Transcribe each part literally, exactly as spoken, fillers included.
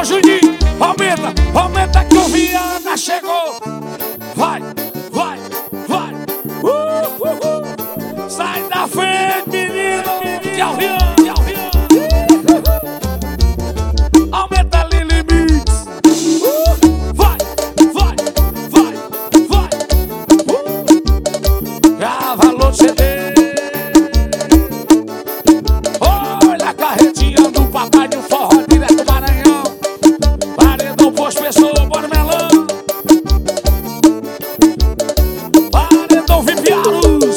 Alô, Juninho, aumenta, aumenta que o Viana chegou. Vai, vai, vai. Uh, uh, uh. Sai da frente, menino, que é o Rian, que é o Rian. Aumenta Lili Mix. Uh, vai, vai, vai, vai. Uh. Grava alô C D. Olha a carretinha do papai do forró direto do Maranhão. Paredão pôs pessoa, bora melão. Paredão Vipianos.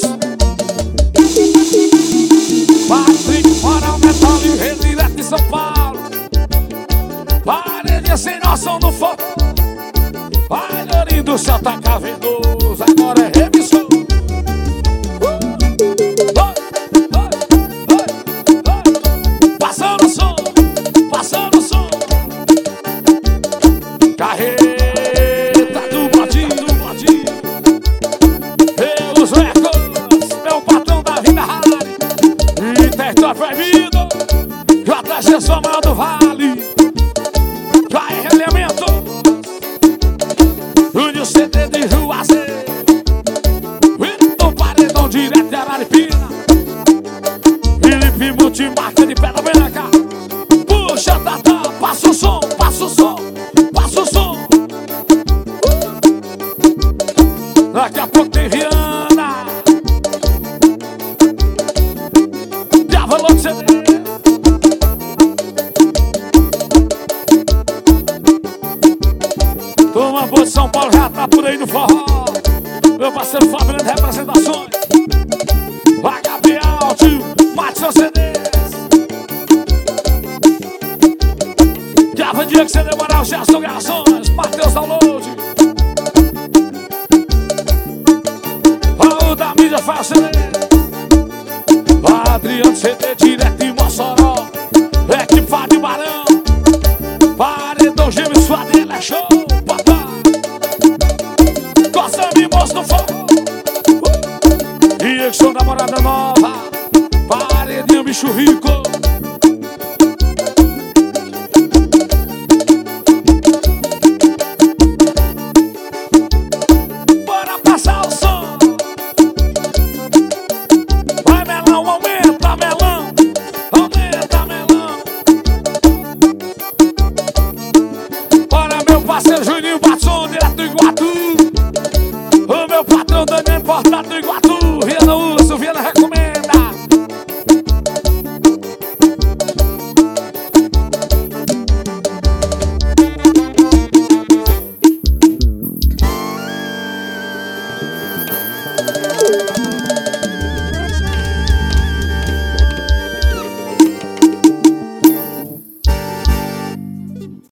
Patrick, Moral, Metal e Rei direto de São Paulo. Paredinha sem noção do forró. Vai, Lourinho do céu, tá cavernoso. Agora é remissão. Passando o som, passando o som. Carreta do Bladinho, do Bladinho. Pelos recordes, meu patrão da vida rale. E território proibido, J G Somal do Vale. Vai, elemento. Júnior C D de Juazeiro. Vitor Paredão direto de Araripina. Felipe Multimarca de Pedra Branca. Puxa, Tata, passa o som, passa o som, passa o som. Daqui a pouco tem Viana. Grava logo C D. Toma boa de São Paulo, já tá por aí no forró. Meu parceiro Fabiano de representações. Vai, Gabriel, tio, mate seu C D. Grava Diego, C D Moral, Gerson Garçons, Matheus Download. Raul da mídia faz C D. Adriano C D direto em Mossoró. Equipa de Barão. Paredão Gêmeo, sua dele é show, papai. Gosta de moço no forró. E eu sou namorada nova. Paredinho, bicho rico. Bora passar o som. Vai, melão, aumenta, melão. Aumenta, melão. Bora, meu parceiro Juninho Batson, direto do Iguatu. O meu patrão Daniel Importado do Iguatu. Viana Urso, Viana recomenda.